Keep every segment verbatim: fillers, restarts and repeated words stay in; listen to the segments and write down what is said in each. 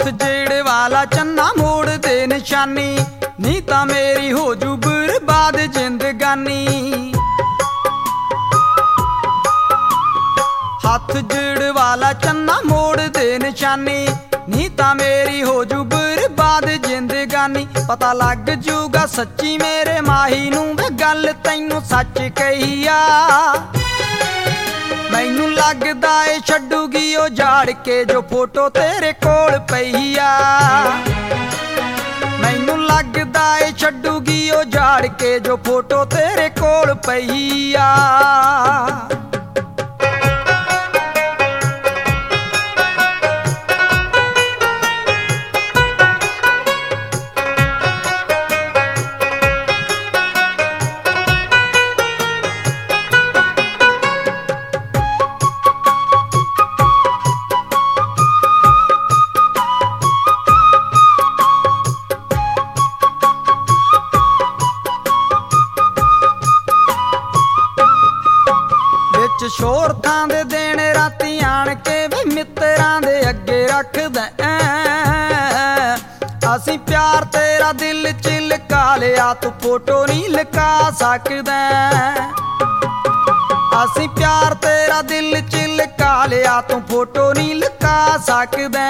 ਹੱਥ ਜਿਹੜੇ ਵਾਲਾ ਚੰਨਾ ਮੋੜ ਦੇ ਨਿਸ਼ਾਨੀ, ਨੀ ਤਾਂ ਮੇਰੀ ਹੋ ਜੂ ਬਰਬਾਦ ਜ਼ਿੰਦਗਾਨੀ। ਹੱਥ ਜਿਹੜੇ ਵਾਲਾ ਚੰਨਾ ਮੋੜ ਦੇ ਨਿਸ਼ਾਨੀ, ਨੀ ਤਾਂ ਮੇਰੀ ਹੋ ਜੂ ਬਰਬਾਦ ਜ਼ਿੰਦਗਾਨੀ। ਪਤਾ ਲੱਗ ਜੂਗਾ ਸੱਚੀ ਮੇਰੇ ਮਾਹੀ ਨੂੰ, ਵੇ ਗੱਲ ਤੈਨੂੰ ਸੱਚ ਕਹੀ ਆ। ਮੈਨੂੰ ਲੱਗਦਾ ਏ ਛੱਡੂਗੀ ਉਹ ਜਾੜ ਕੇ ਜੋ ਫੋਟੋ ਤੇਰੇ ਕੋਲ ਪਈ ਆ। ਮੈਨੂੰ ਲੱਗਦਾ ਏ ਛੱਡੂਗੀ ਉਹ ਜਾੜ ਕੇ ਜੋ ਫੋਟੋ ਤੇਰੇ ਕੋਲ ਪਈ ਆ। ਸ਼ੋਰ ਥਾਂ ਦੇ ਦੇਣ ਰਾਤੀ ਆਣ ਕੇ ਵੇ ਮਿੱਤਰਾਂ ਦੇ ਅੱਗੇ ਰੱਖਦਾ। ਅਸੀਂ ਪਿਆਰ ਤੇਰਾ ਦਿਲ ਚ ਲੁਕਾ ਲਿਆ, ਤੂੰ ਫੋਟੋ ਨਹੀਂ ਲੁਕਾ ਸਕਦਾ। ਅਸੀਂ ਪਿਆਰ ਤੇਰਾ ਦਿਲ ਚ ਲੁਕਾ ਲਿਆ, ਤੂੰ ਫੋਟੋ ਨਹੀਂ ਲੁਕਾ ਸਕਦਾ।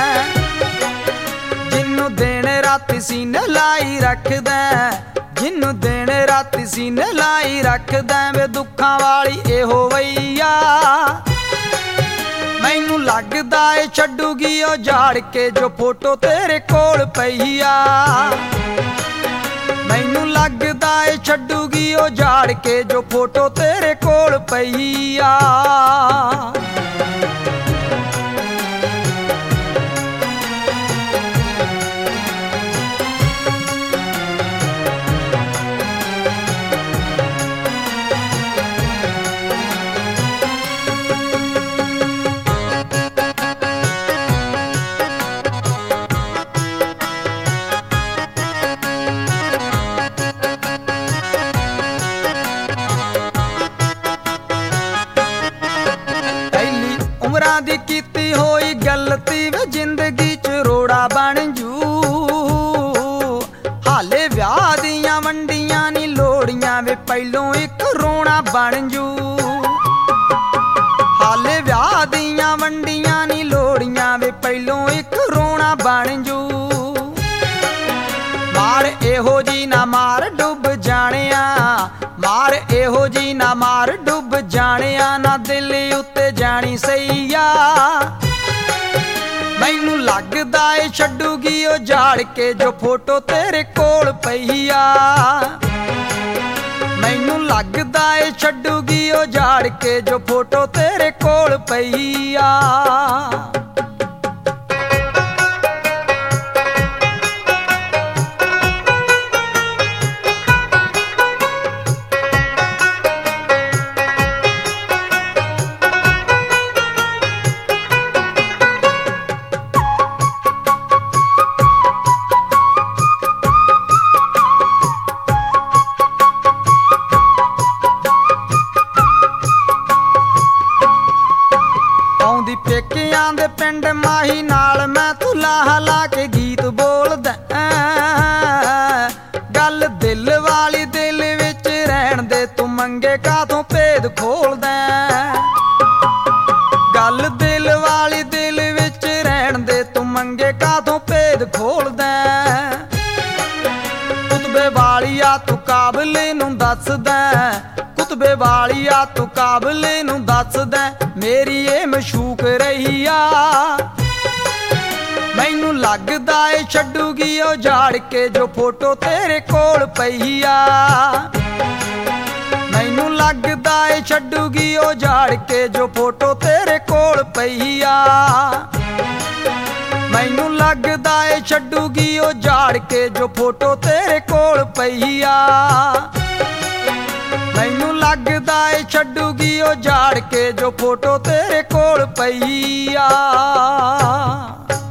ਜਿਹਨੂੰ ਦਿਨ ਰਾਤੀ ਸੀਨੇ ਲਾਈ ਰੱਖਦਾ, ਜਿਹਨੂੰ ਦਿਨ ਰਾਤੀ ਸੀਨੇ ਲਾਈ ਰੱਖਦਾ, ਵੇ ਦੁੱਖਾਂ ਵਾਲੀ ਇਹੋ ਵਈਆ। ਮੈਨੂੰ ਲੱਗਦਾ ਏ ਛੱਡੂਗੀ ਉਹ ਜਾੜ ਕੇ ਜੋ ਫੋਟੋ ਤੇਰੇ ਕੋਲ ਪਈ ਆ। ਮੈਨੂੰ ਲੱਗਦਾ ਏ ਛੱਡੂਗੀ ਉਹ ਜਾੜ ਕੇ ਜੋ ਫੋਟੋ ਤੇਰੇ ਕੋਲ ਪਈ ਆ। ਉਮਰਾਂ ਦੀ ਕੀਤੀ ਹੋਈ ਗਲਤੀ ਵੇ ਜ਼ਿੰਦਗੀ ਚ ਰੋੜਾ ਬਣ ਜੂ। ਹਾਲੇ ਵਿਆਹ ਦੀਆਂ ਵੰਡੀਆਂ ਨੀ ਲੋੜੀਆਂ, ਵੇ ਪਹਿਲੋਂ ਇੱਕ ਰੋਣਾ ਬਣ ਜੂ। ਹਾਲੇ ਵਿਆਹ ਦੀਆਂ ਵੰਡੀਆਂ ਨੀ ਲੋੜੀਆਂ, ਵੇ ਪਹਿਲੋਂ ਇੱਕ ਰੋਣਾ ਬਣ ਜੂ। ਮਾਰ ਇਹੋ ਜੀ ਨਾ ਮਾਰ ਡੁੱਬ ਜਾਣਿਆ, ਮਾਰ ਇਹੋ ਜੀ ਨਾ ਮਾਰ ਡੁੱਬ ਜਾਣਿਆ, ਨਾ ਦਿਲ ਉੱਤੇ ਜਾਣੀ ਸਹੀ ਆ। ਮੈਨੂੰ ਲੱਗਦਾ ਏ ਛੱਡੂਗੀ ਉਹ ਜਾੜ ਕੇ ਜੋ ਫੋਟੋ ਤੇਰੇ ਕੋਲ ਪਈ ਆ। ਮੈਨੂੰ ਲੱਗਦਾ ਏ ਛੱਡੂਗੀ ਉਹ ਜਾੜ ਕੇ ਜੋ ਫੋਟੋ ਤੇਰੇ ਕੋਲ ਪਈ ਆ। ਪੇਕਿਆਂ ਦੇ ਪਿੰਡ ਮਾਹੀ ਨਾਲ ਮੈਂ ਤੂੰ ਲਾਹ ਲਾ ਕੇ ਗੀਤ ਬੋਲਦਾ। ਗੱਲ ਦਿਲ ਵਾਲੀ ਦਿਲ ਵਿੱਚ ਰਹਿਣ ਦੇ, ਤੂੰ ਮੰਗੇ ਕਾਹਤੋਂ ਭੇਦ ਖੋਲਦਾ। ਗੱਲ ਦਿਲ ਵਾਲੀ ਦਿਲ ਵਿੱਚ ਰਹਿਣ ਦੇ, ਤੂੰ ਮੰਗੇ ਕਾਹਤੋਂ ਭੇਦ ਖੋਲਦਾ। ਕੁਤਬੇ ਵਾਲੀਆ ਤੂੰ ਕਾਬਲੇ ਨੂੰ ਦੱਸਦਾ, ਕੁਤਬੇ ਵਾਲੀਆ ਤੂੰ ਕਾਬਲੇ ਨੂੰ ਦੱਸਦਾ, ਮੇਰੀ ਇਹ ਮਸ਼ੂਕ ਰਹੀ ਆ। ਮੈਨੂੰ ਲੱਗਦਾ ਏ ਛੱਡੂਗੀ ਉਹ ਜਾੜ ਕੇ ਜੋ ਫੋਟੋ ਤੇਰੇ ਕੋਲ ਪਈ ਆ। ਮੈਨੂੰ ਲੱਗਦਾ ਏ ਛੱਡੂਗੀ ਉਹ ਜਾੜ ਕੇ ਜੋ ਫੋਟੋ ਤੇਰੇ ਕੋਲ ਪਈ ਆ। ਮੈਨੂੰ ਲੱਗਦਾ ਏ ਛੱਡੂਗੀ ਉਹ ਜਾੜ ਕੇ ਜੋ ਫੋਟੋ ਤੇਰੇ ਕੋਲ ਪਈ ਆ। ਮੈਨੂੰ ਲੱਗਦਾ ਏ ਛੱਡੂਗੀ ਉਹ ਜਾੜ ਕੇ ਜੋ ਫੋਟੋ ਤੇਰੇ ਕੋਲ ਪਈ ਆ।